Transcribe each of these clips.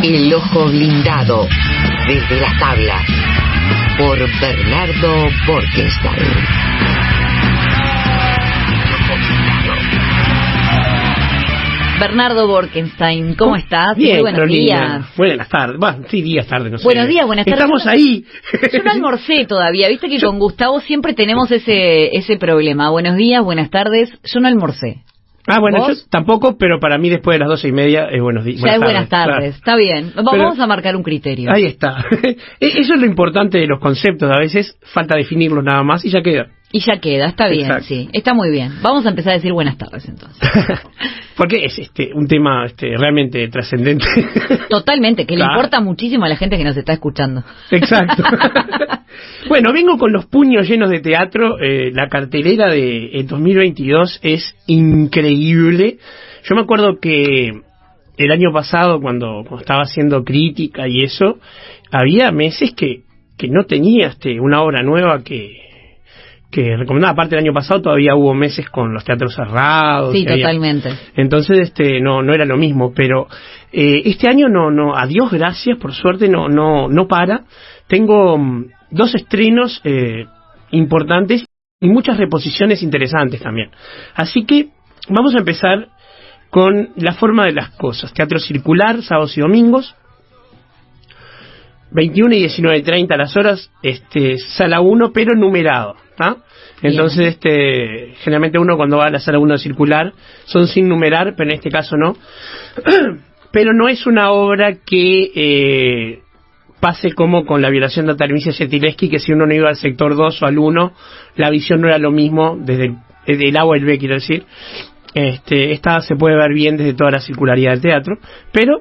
El ojo blindado, desde las tablas, por Bernardo Borkenstein. Bernardo Borkenstein, ¿cómo estás? Bien, muy buenos Carolina. días. Buenas tardes. Bueno, sí, días, tarde, no sé. Buenos días, buenas tardes. Estamos ahí. Yo no almorcé todavía. Viste que con Gustavo siempre tenemos ese problema. Buenos días, buenas tardes. Yo no almorcé. Ah, bueno, ¿Vos? yo tampoco, pero para mí después de las 12:30 es buenos días. Ya es buenas tardes, claro. Está bien. Vamos a marcar un criterio. Ahí está. Eso es lo importante de los conceptos. A veces falta definirlos nada más y ya queda. Y ya queda, está bien, Exacto. sí. Está muy bien. Vamos a empezar a decir buenas tardes entonces. Porque es un tema realmente trascendente. Totalmente, que Claro. le importa muchísimo a la gente que nos está escuchando. Exacto. Bueno, vengo con los puños llenos de teatro. La cartelera de 2022 es increíble. Yo me acuerdo que el año pasado, cuando estaba haciendo crítica y eso, había meses que no tenía una obra nueva que recomendaba. Aparte, el año pasado todavía hubo meses con los teatros cerrados. Sí, totalmente. Entonces, no era lo mismo. Pero este año no, a Dios gracias, por suerte no para. Tengo 2 estrenos importantes y muchas reposiciones interesantes también. Así que vamos a empezar con La forma de las cosas. Teatro circular, sábados y domingos. 21 y 19:30 las horas, sala 1, pero numerado, ¿tá? Entonces, generalmente uno cuando va a la sala 1 circular, son sin numerar, pero en este caso no. Pero no es una obra que pase como con La violación de Artemisia Gentileschi, que si uno no iba al sector 2 o al 1, la visión no era lo mismo, desde el A o el B, quiero decir. Esta se puede ver bien desde toda la circularidad del teatro, pero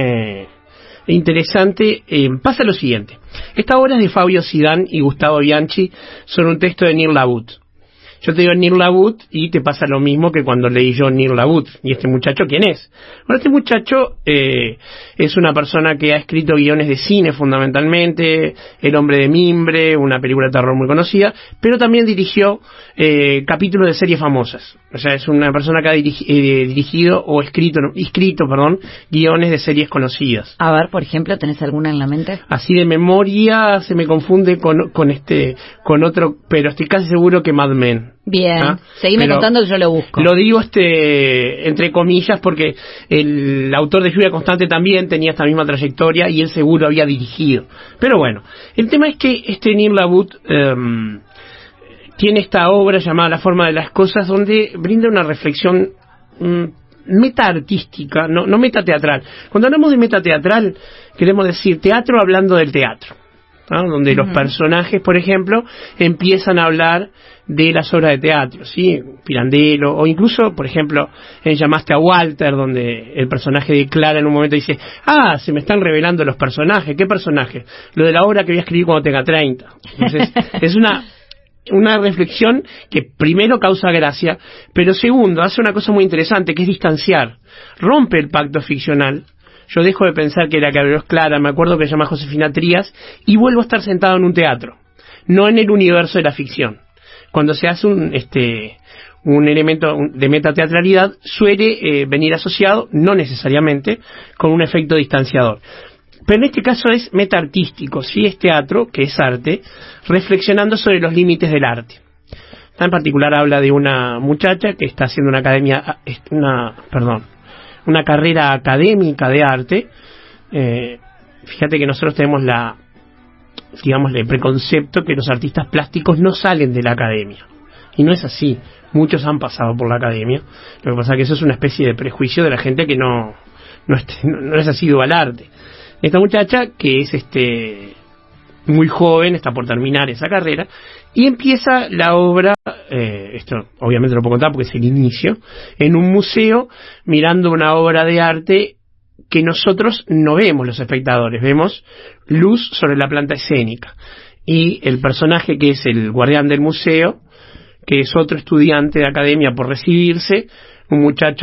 interesante. Pasa lo siguiente: esta obra es de Fabio Zidane y Gustavo Bianchi, son un texto de Nir Labut. Yo te digo Nir Labut y te pasa lo mismo que cuando leí yo Nir Labut. ¿Y este muchacho quién es? Bueno, este muchacho es una persona que ha escrito guiones de cine fundamentalmente, El hombre de mimbre, una película de terror muy conocida, pero también dirigió capítulos de series famosas. O sea, es una persona que ha dirigido o escrito guiones de series conocidas. A ver, por ejemplo, ¿tenés alguna en la mente? Así de memoria se me confunde con otro, pero estoy casi seguro que Mad Men. Bien, seguime contando que yo lo busco. Lo digo entre comillas porque el autor de Lluvia Constante también tenía esta misma trayectoria y él seguro había dirigido. Pero bueno, el tema es que Nir Labut tiene esta obra llamada La forma de las cosas, donde brinda una reflexión metaartística, no metateatral. Cuando hablamos de metateatral, queremos decir teatro hablando del teatro, ¿no? Donde los personajes, por ejemplo, empiezan a hablar de las obras de teatro, ¿sí? Pirandello, o incluso, por ejemplo, en Llamaste a Walter, donde el personaje declara en un momento, dice: se me están revelando los personajes. ¿Qué personaje? Lo de la obra que voy a escribir cuando tenga 30. Entonces, es una reflexión que primero causa gracia, pero segundo, hace una cosa muy interesante, que es distanciar. Rompe el pacto ficcional. Yo dejo de pensar que era Carlos Clara, me acuerdo que se llama Josefina Trías, y vuelvo a estar sentado en un teatro, no en el universo de la ficción. Cuando se hace un elemento de metateatralidad, suele venir asociado, no necesariamente, con un efecto distanciador. Pero en este caso es metaartístico, ¿sí? Es teatro, que es arte, reflexionando sobre los límites del arte. En particular habla de una muchacha que está haciendo una carrera académica de arte. Fíjate que nosotros tenemos el preconcepto que los artistas plásticos no salen de la academia. Y no es así. Muchos han pasado por la academia. Lo que pasa es que eso es una especie de prejuicio de la gente que no es asidua al arte. Esta muchacha, que es muy joven, está por terminar esa carrera, y empieza la obra, esto obviamente lo puedo contar porque es el inicio, en un museo, mirando una obra de arte que nosotros no vemos los espectadores, vemos luz sobre la planta escénica. Y el personaje que es el guardián del museo, que es otro estudiante de academia por recibirse, un muchacho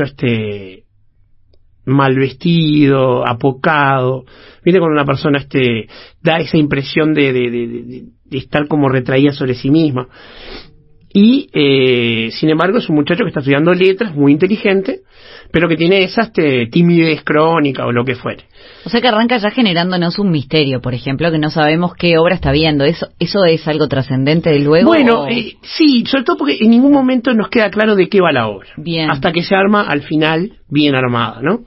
mal vestido, apocado. ¿Viste cuando una persona da esa impresión de estar como retraída sobre sí misma? y sin embargo es un muchacho que está estudiando letras, muy inteligente, pero que tiene esa timidez crónica o lo que fuere. O sea que arranca ya generándonos un misterio, por ejemplo, que no sabemos qué obra está viendo. ¿Eso es algo trascendente de luego? Bueno, sí, sobre todo porque en ningún momento nos queda claro de qué va la obra. Bien. Hasta que se arma al final bien armada, ¿no?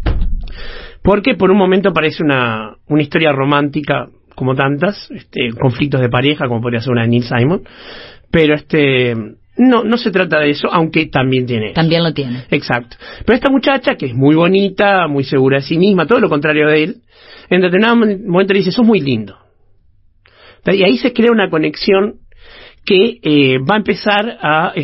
Porque por un momento parece una historia romántica como tantas, conflictos de pareja como podría ser una de Neil Simon, pero no se trata de eso, aunque también tiene eso. También lo tiene. Exacto. Pero esta muchacha, que es muy bonita, muy segura de sí misma, todo lo contrario de él, en determinado momento le dice, sos muy lindo. Y ahí se crea una conexión que va a empezar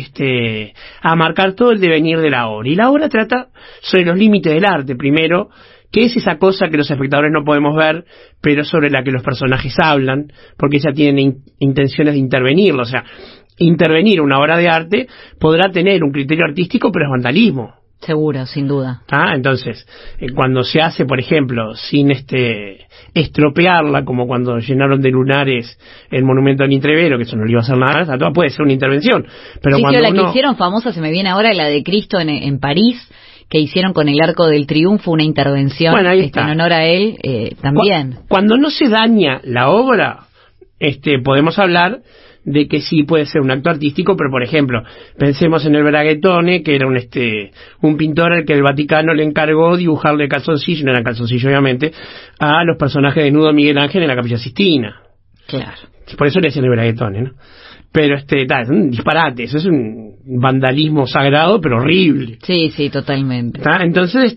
a marcar todo el devenir de la obra. Y la obra trata sobre los límites del arte, primero, que es esa cosa que los espectadores no podemos ver, pero sobre la que los personajes hablan, porque ya tienen intenciones de intervenirlo. O sea, intervenir una obra de arte podrá tener un criterio artístico, pero es vandalismo. Seguro, sin duda. Entonces, cuando se hace, por ejemplo, sin estropearla, como cuando llenaron de lunares el monumento al Intrevero, que eso no le iba a hacer nada, toda puede ser una intervención. Pero sí, cuando la que hicieron famosa, se me viene ahora, la de Cristo en París, que hicieron con el Arco del Triunfo, una intervención en honor a él, también. Cuando no se daña la obra, podemos hablar de que sí puede ser un acto artístico, pero por ejemplo, pensemos en el Braguetone, que era un pintor al que el Vaticano le encargó dibujarle calzoncillo, no era calzoncillo obviamente, a los personajes de Nudo Miguel Ángel en la Capilla Sistina. Claro. Por eso le decían el Braguetone, ¿no? Pero es un disparate, eso es un vandalismo sagrado, pero horrible. Sí, totalmente. Entonces,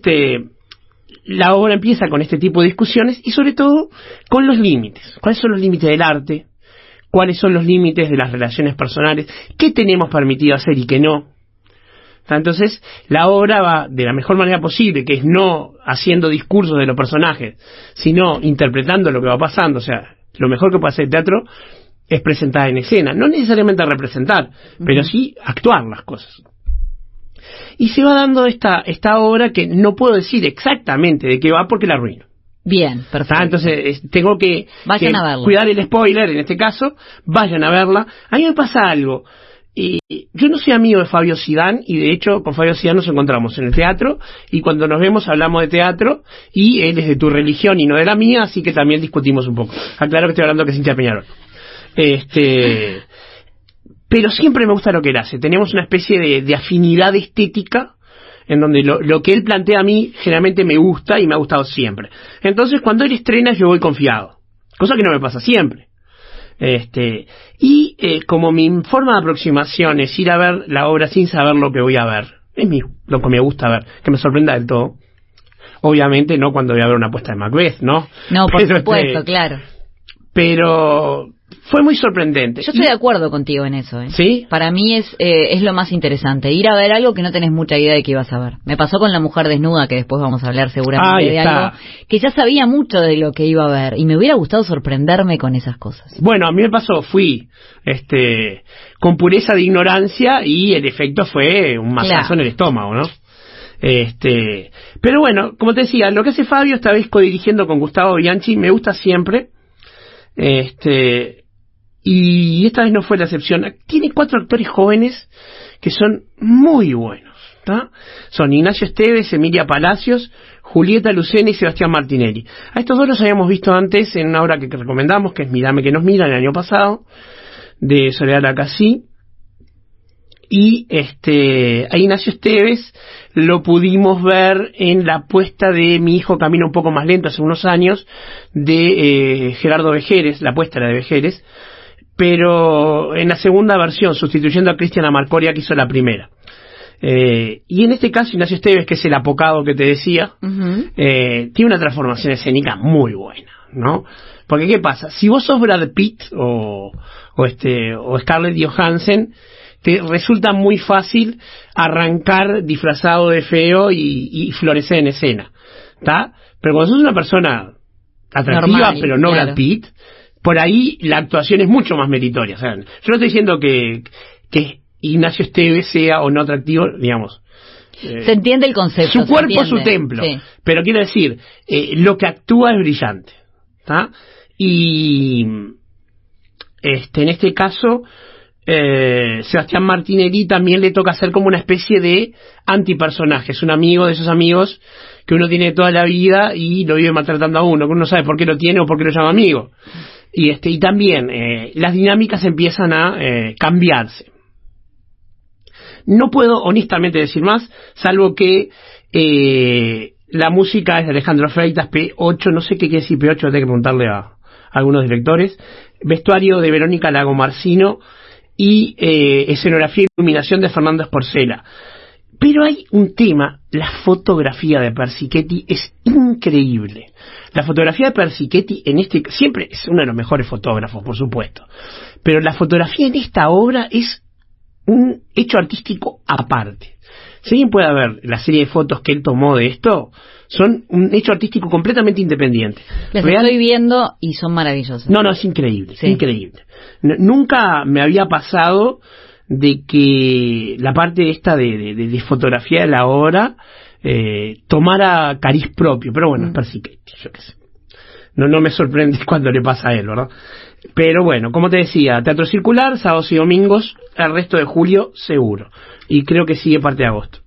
la obra empieza con este tipo de discusiones y sobre todo con los límites. ¿Cuáles son los límites del arte? ¿Cuáles son los límites de las relaciones personales? ¿Qué tenemos permitido hacer y qué no? Entonces, la obra va de la mejor manera posible, que es no haciendo discursos de los personajes, sino interpretando lo que va pasando. O sea, lo mejor que puede hacer el teatro es presentar en escena, no necesariamente representar, pero sí actuar las cosas. Y se va dando esta obra que no puedo decir exactamente de qué va porque la arruino. Bien, perfecto. Entonces tengo que a verla. Cuidar el spoiler en este caso, vayan a verla. A mí me pasa algo, yo no soy amigo de Fabio Sidán, y de hecho con Fabio Sidán nos encontramos en el teatro, y cuando nos vemos hablamos de teatro, y él es de tu religión y no de la mía, así que también discutimos un poco. Aclaro que estoy hablando que es Cintia Peñarol. Pero siempre me gusta lo que él hace. Tenemos una especie de afinidad estética en donde lo que él plantea a mí generalmente me gusta y me ha gustado siempre. Entonces cuando él estrena yo voy confiado, cosa que no me pasa siempre. Como mi forma de aproximación es ir a ver la obra sin saber lo que voy a ver, es lo que me gusta ver, que me sorprenda del todo. Obviamente no cuando voy a ver una puesta de Macbeth, ¿no? No, por supuesto, claro. Pero fue muy sorprendente. Yo estoy de acuerdo contigo en eso, ¿eh? ¿Sí? Para mí es lo más interesante, ir a ver algo que no tenés mucha idea de que ibas a ver. Me pasó con La Mujer Desnuda, que después vamos a hablar seguramente de algo, que ya sabía mucho de lo que iba a ver, y me hubiera gustado sorprenderme con esas cosas. Bueno, a mí me pasó, fui con pureza de ignorancia, y el efecto fue un mazazo en el estómago, ¿no? Pero bueno, como te decía, lo que hace Fabio, esta vez codirigiendo con Gustavo Bianchi, me gusta siempre. Y esta vez no fue la excepción. Tiene 4 actores jóvenes que son muy buenos, ¿tá? Son Ignacio Esteves, Emilia Palacios, Julieta Lucena y Sebastián Martinelli. A estos dos los habíamos visto antes en una obra que recomendamos, que es Mírame que nos miran, el año pasado, de Soledad Lacasí. Y a Ignacio Esteves lo pudimos ver en la puesta de Mi hijo camina un poco más lento hace unos años, de Gerardo Vejeres. La puesta era de Vejeres, pero en la segunda versión, sustituyendo a Cristian Amarcoria, que hizo la primera. Y en este caso Ignacio Esteves, que es el apocado que te decía, tiene una transformación escénica muy buena, ¿no? Porque ¿qué pasa? Si vos sos Brad Pitt o Scarlett Johansson, te resulta muy fácil arrancar disfrazado de feo y florecer en escena, ¿está? Pero cuando sos una persona atractiva, normal, pero no Brad Pitt, por ahí la actuación es mucho más meritoria. O sea, yo no estoy diciendo que Ignacio Esteves sea o no atractivo, digamos. Se entiende el concepto. Su cuerpo es su templo, sí. Pero quiero decir, lo que actúa es brillante, ¿está? Y en este caso Sebastián Martinelli también le toca hacer como una especie de antipersonaje. Es un amigo de esos amigos que uno tiene toda la vida y lo vive maltratando a uno, que uno no sabe por qué lo tiene o por qué lo llama amigo. Y también las dinámicas empiezan a cambiarse. No puedo honestamente decir más, salvo que la música es de Alejandro Freitas, P8, no sé qué quiere decir P8, tengo que preguntarle a algunos directores. Vestuario de Verónica Lago Marcino y escenografía e iluminación de Fernando Esporcela. Pero hay un tema, la fotografía de Persichetti es increíble. La fotografía de Persichetti siempre es uno de los mejores fotógrafos, por supuesto, pero la fotografía en esta obra es un hecho artístico aparte. Si alguien puede ver la serie de fotos que él tomó de esto, son un hecho artístico completamente independiente. Las estoy viendo y son maravillosas. No, es increíble, sí. Increíble. Nunca me había pasado de que la parte esta de fotografía de la obra tomara cariz propio, pero bueno, es Persichetti, yo qué sé. No me sorprende cuando le pasa a él, ¿verdad? Pero bueno, como te decía, Teatro Circular, sábados y domingos, el resto de julio seguro. Y creo que sigue parte de agosto.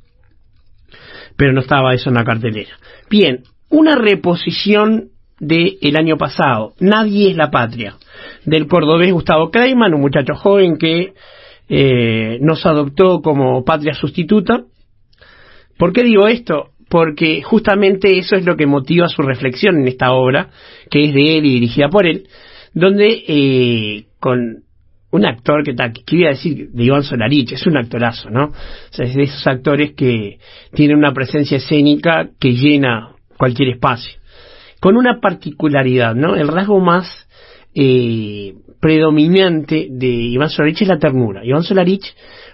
Pero no estaba eso en la cartelera. Bien, una reposición del año pasado, Nadie es la patria, del cordobés Gustavo Kleiman, un muchacho joven que nos adoptó como patria sustituta. ¿Por qué digo esto? Porque justamente eso es lo que motiva su reflexión en esta obra, que es de él y dirigida por él, donde con un actor que iba a decir de Iván Solarich, es un actorazo, ¿no? O sea, es de esos actores que tienen una presencia escénica que llena cualquier espacio, con una particularidad, ¿no? El rasgo más predominante de Iván Solarich es la ternura. Iván Solarich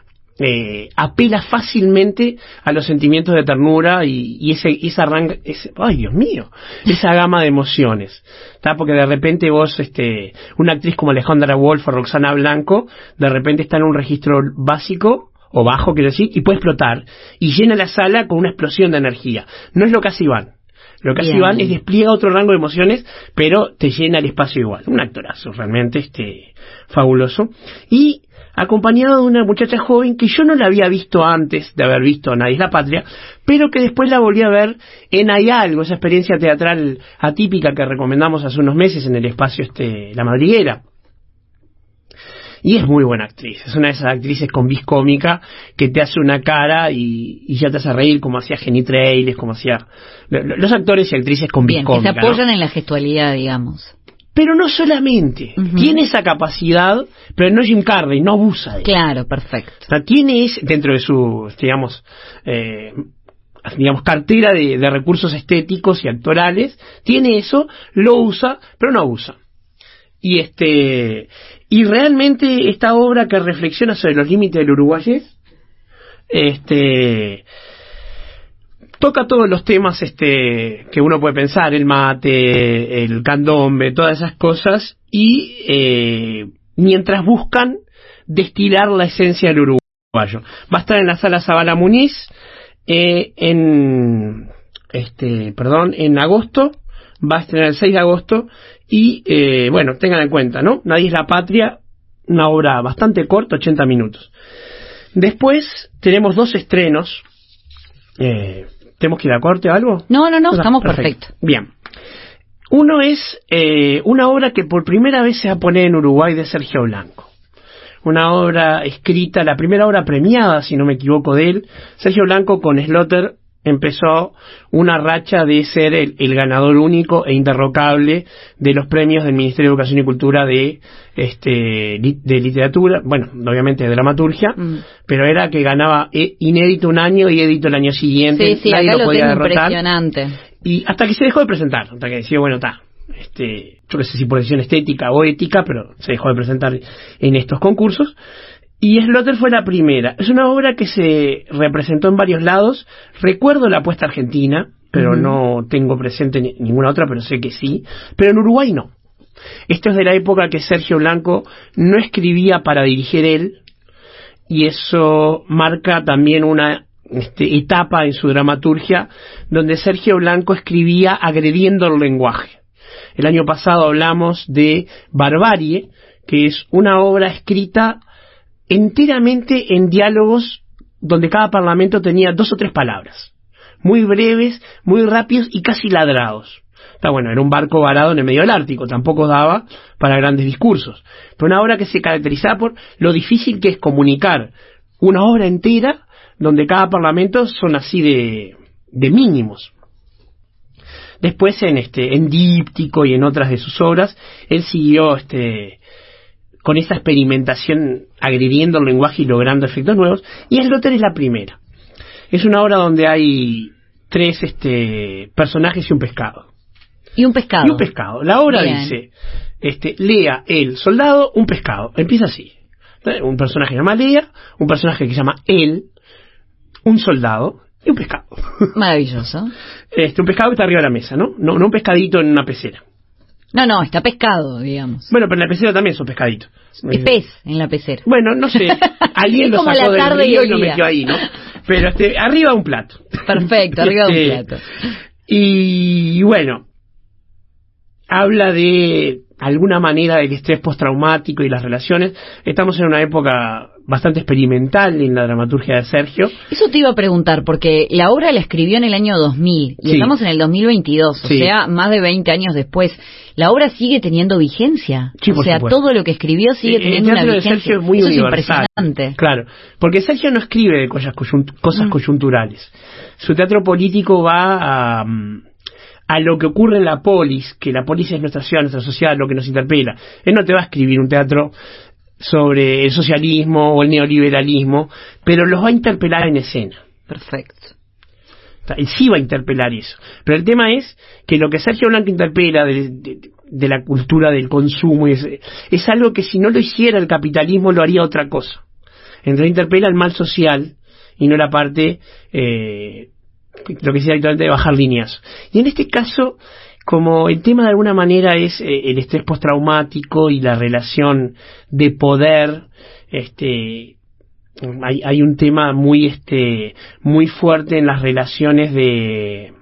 apela fácilmente a los sentimientos de ternura y esa ¡ay, Dios mío! Esa gama de emociones, ¿tá? Porque de repente vos, una actriz como Alejandra Wolf o Roxana Blanco, de repente está en un registro básico, o bajo, quiero decir, y puede explotar, y llena la sala con una explosión de energía. No es lo que hace Iván. Lo que hace Iván es despliega otro rango de emociones, pero te llena el espacio igual. Un actorazo, realmente, fabuloso. Y acompañado de una muchacha joven que yo no la había visto antes de haber visto Nadie es la patria, pero que después la volví a ver en Hay algo, esa experiencia teatral atípica que recomendamos hace unos meses en el espacio La Madriguera. Y es muy buena actriz, es una de esas actrices con vis cómica que te hace una cara y ya te hace reír, como hacía Jenny Trailes, como hacía los actores y actrices con vis cómica. Que se apoyan, ¿no?, en la gestualidad, digamos. Pero no solamente, tiene esa capacidad, pero no Jim Carrey, no abusa de ella. Claro, perfecto. O sea, tiene dentro de su, digamos, cartera de recursos estéticos y actorales, tiene eso, lo usa, pero no abusa. Y realmente esta obra que reflexiona sobre los límites del uruguayés, toca todos los temas que uno puede pensar, el mate, el candombe, todas esas cosas, y mientras buscan destilar la esencia del uruguayo. Va a estar en la sala Zabala Muniz en agosto, va a estrenar el 6 de agosto, y bueno, tengan en cuenta, ¿no? Nadie es la patria, una obra bastante corta, 80 minutos. Después tenemos 2 estrenos. ¿Tenemos que ir a corte o algo? No, estamos perfecto. Bien. Uno es una obra que por primera vez se va a poner en Uruguay, de Sergio Blanco. Una obra escrita, la primera obra premiada, si no me equivoco, de él. Sergio Blanco con Slaughter empezó una racha de ser el ganador único e interrogable de los premios del Ministerio de Educación y Cultura de literatura, bueno, obviamente de dramaturgia, pero era que ganaba inédito un año y édito el año siguiente. Sí, nadie acá lo podía derrotar. Impresionante. Y hasta que se dejó de presentar, hasta que decía, bueno, está, yo que sé si por decisión estética o ética, pero se dejó de presentar en estos concursos. Y Slaughter fue la primera. Es una obra que se representó en varios lados. Recuerdo la apuesta argentina, pero no tengo presente ninguna otra, pero sé que sí. Pero en Uruguay no. Esto es de la época que Sergio Blanco no escribía para dirigir él, y eso marca también una etapa en su dramaturgia donde Sergio Blanco escribía agrediendo el lenguaje. El año pasado hablamos de Barbarie, que es una obra escrita enteramente en diálogos donde cada parlamento tenía 2 o 3 palabras, muy breves, muy rápidos y casi ladrados. Está bueno, era un barco varado en el medio del Ártico, tampoco daba para grandes discursos, pero una obra que se caracterizaba por lo difícil que es comunicar una obra entera donde cada parlamento son así de mínimos. Después en Díptico y en otras de sus obras, él siguió con esa experimentación, agrediendo el lenguaje y logrando efectos nuevos, y El Lóter es la primera. Es una obra donde hay 3 personajes y un pescado. Y un pescado. Y un pescado. La obra dice, Lea, el soldado, un pescado. Empieza así. Un personaje que se llama Lea, un personaje que se llama él, un soldado y un pescado. Maravilloso. Un pescado que está arriba de la mesa, ¿no? No un pescadito en una pecera. No, está pescado, digamos. Bueno, pero en la pecera también son pescaditos. Es pez en la pecera. Bueno, no sé. Alguien lo sacó del río y lo metió ahí, ¿no? Pero arriba de un plato. Perfecto, arriba de un plato. Y bueno, habla de alguna manera del estrés postraumático y las relaciones. Estamos en una época bastante experimental en la dramaturgia de Sergio. Eso te iba a preguntar, porque la obra la escribió en el año 2000 y estamos en el 2022, o sea, más de 20 años después. ¿La obra sigue teniendo vigencia? Sí, o sea, supuesto. Todo lo que escribió sigue teniendo una vigencia. El teatro de Sergio es muy Eso universal. Es impresionante. Claro, porque Sergio no escribe de cosas coyunturales. Su teatro político va a lo que ocurre en la polis, que la polis es nuestra ciudad, nuestra sociedad, lo que nos interpela. Él no te va a escribir un teatro sobre el socialismo o el neoliberalismo, pero los va a interpelar en escena. Perfecto. Él sí va a interpelar eso. Pero el tema es que lo que Sergio Blanco interpela de la cultura del consumo es algo que si no lo hiciera el capitalismo lo haría otra cosa. Entonces interpela el mal social y no la parte, lo que decía actualmente, de bajar líneas. Y en este caso, como el tema de alguna manera es el estrés postraumático y la relación de poder, hay un tema muy fuerte en las relaciones de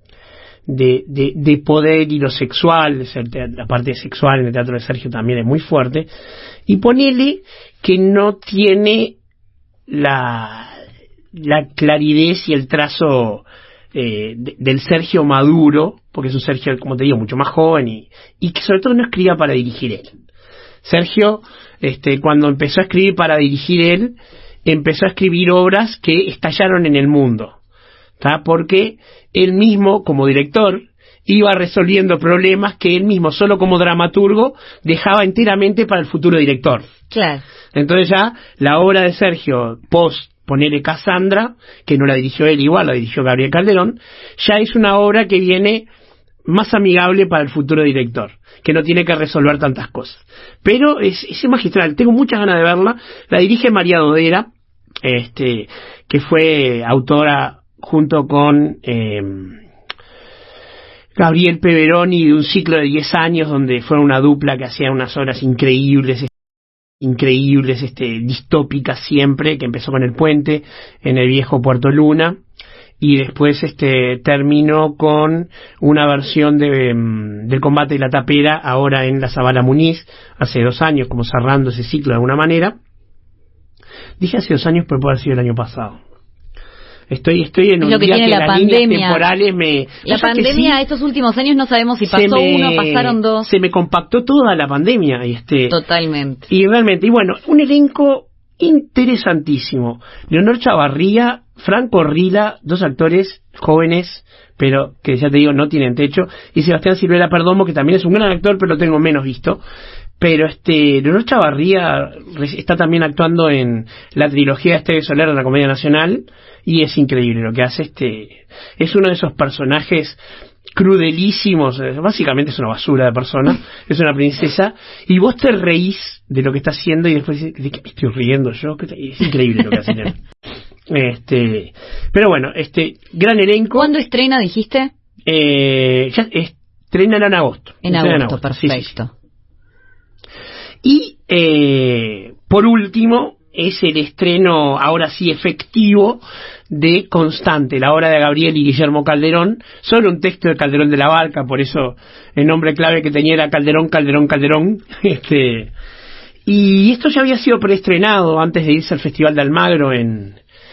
poder y lo sexual. La parte sexual en el teatro de Sergio también es muy fuerte, y ponele que no tiene la claridad y el trazo del Sergio maduro, porque es un Sergio, como te digo, mucho más joven y que sobre todo no escribía para dirigir él. Sergio, cuando empezó a escribir para dirigir él, empezó a escribir obras que estallaron en el mundo, ¿tá? Porque él mismo, como director, iba resolviendo problemas que él mismo, solo como dramaturgo, dejaba enteramente para el futuro director. Claro. Entonces ya la obra de Sergio, ponele Cassandra, que no la dirigió él igual, la dirigió Gabriel Calderón, ya es una obra que viene más amigable para el futuro director, que no tiene que resolver tantas cosas. Pero es magistral, tengo muchas ganas de verla. La dirige María Dodera, que fue autora junto con Gabriel Peveroni de un ciclo de 10 años donde fueron una dupla que hacía unas obras increíbles, distópicas siempre, que empezó con El Puente en el viejo Puerto Luna y después terminó con una versión del Combate de la Tapera ahora en la Zabala Muniz hace 2 años, como cerrando ese ciclo de alguna manera. Dije hace 2 años, pero puede haber sido el año pasado. Estoy en un día que las líneas temporales La pandemia, estos últimos años no sabemos si pasó uno, pasaron 2. Se me compactó toda la pandemia. Totalmente. Y realmente, y bueno, un elenco interesantísimo. Leonor Chavarría, Franco Rila, 2 actores jóvenes, pero que ya te digo, no tienen techo. Y Sebastián Silvera Perdomo, que también es un gran actor, pero lo tengo menos visto. Pero Leonor Chavarría está también actuando en la trilogía de Esteve Soler de la Comedia Nacional, y es increíble lo que hace. Es uno de esos personajes crudelísimos, básicamente es una basura de persona, es una princesa, y vos te reís de lo que está haciendo y después dices, ¿de qué me estoy riendo yo? Es increíble lo que hace él. Pero bueno, gran elenco. ¿Cuándo estrena, dijiste? Ya estrena en agosto. En agosto, perfecto. Sí. Y por último es el estreno ahora sí efectivo de Constante, la obra de Gabriel y Guillermo Calderón, sobre un texto de Calderón de la Barca, por eso el nombre clave que tenía era Calderón. Y esto ya había sido preestrenado antes de irse al Festival de Almagro el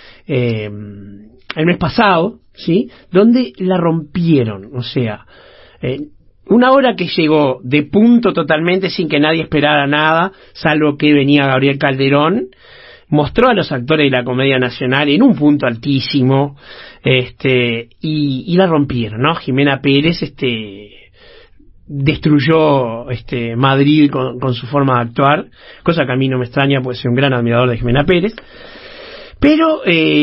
mes pasado, ¿sí? Donde la rompieron, o sea, una obra que llegó de punto totalmente sin que nadie esperara nada, salvo que venía Gabriel Calderón, mostró a los actores de la Comedia Nacional en un punto altísimo, y la rompieron, ¿no? Jimena Pérez, destruyó Madrid con su forma de actuar, cosa que a mí no me extraña porque soy un gran admirador de Jimena Pérez. Pero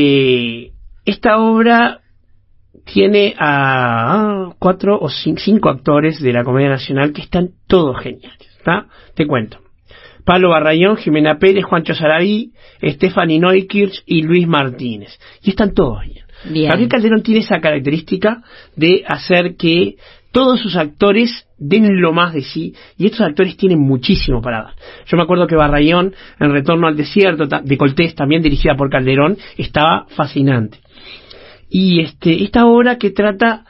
esta obra tiene a 4 o 5 actores de la Comedia Nacional que están todos geniales, ¿tá? Te cuento. Pablo Barrayón, Jimena Pérez, Juancho Sarabí, Stephanie Neukirch y Luis Martínez. Y están todos bien. Gabriel Calderón tiene esa característica de hacer que todos sus actores den lo más de sí, y estos actores tienen muchísimo para dar. Yo me acuerdo que Barrayón, en Retorno al Desierto, de Coltés, también dirigida por Calderón, estaba fascinante. Y esta obra que trata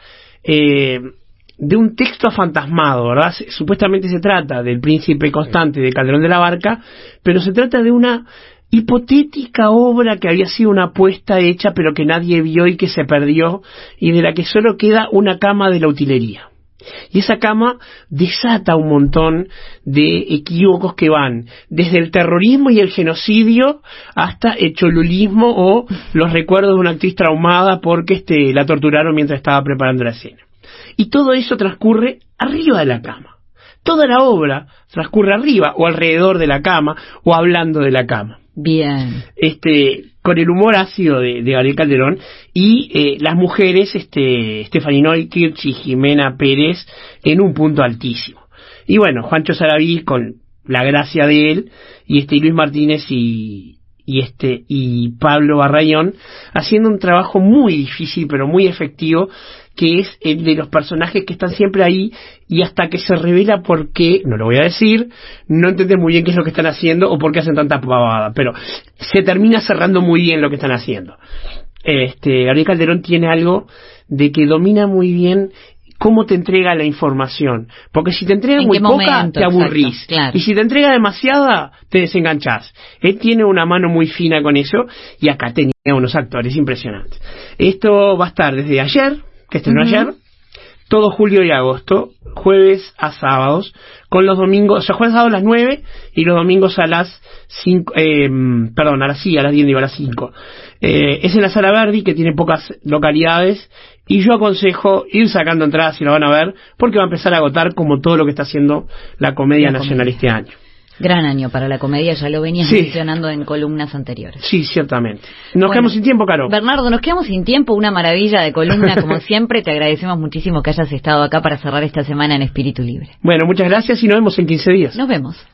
de un texto afantasmado, ¿verdad? Supuestamente se trata del Príncipe Constante de Calderón de la Barca, pero se trata de una hipotética obra que había sido una apuesta hecha pero que nadie vio y que se perdió, y de la que solo queda una cama de la utilería. Y esa cama desata un montón de equívocos que van desde el terrorismo y el genocidio hasta el cholulismo o los recuerdos de una actriz traumada porque la torturaron mientras estaba preparando la escena. Y todo eso transcurre arriba de la cama. Toda la obra transcurre arriba o alrededor de la cama o hablando de la cama. Bien. Con el humor ácido de Gabriel Calderón y las mujeres, Stephanie Neukirch y Jimena Pérez en un punto altísimo. Y bueno, Juancho Sarabí con la gracia de él y Luis Martínez y Pablo Barrayón haciendo un trabajo muy difícil pero muy efectivo, que es el de los personajes que están siempre ahí y hasta que se revela por qué, no lo voy a decir, no entendés muy bien qué es lo que están haciendo o por qué hacen tanta pavada, pero se termina cerrando muy bien lo que están haciendo. Gabriel Calderón tiene algo de que domina muy bien cómo te entrega la información, porque si te entrega muy poca te aburrís, exacto, claro. Y si te entrega demasiada te desenganchás. Él tiene una mano muy fina con eso y acá tenía unos actores impresionantes. Esto va a estar desde ayer, que estrenó ayer, todo julio y agosto, jueves a sábados, con los domingos, o sea, jueves a sábados a las 9 y los domingos a las 5, a las 5. Es en la Sala Verdi, que tiene pocas localidades, y yo aconsejo ir sacando entradas si lo van a ver, porque va a empezar a agotar como todo lo que está haciendo la Comedia Nacional este año. Gran año para la comedia, ya lo venías mencionando en columnas anteriores. Sí, ciertamente. Nos quedamos sin tiempo, Caro. Bernardo, nos quedamos sin tiempo, una maravilla de columna como siempre. Te agradecemos muchísimo que hayas estado acá para cerrar esta semana en Espíritu Libre. Bueno, muchas gracias y nos vemos en 15 días. Nos vemos.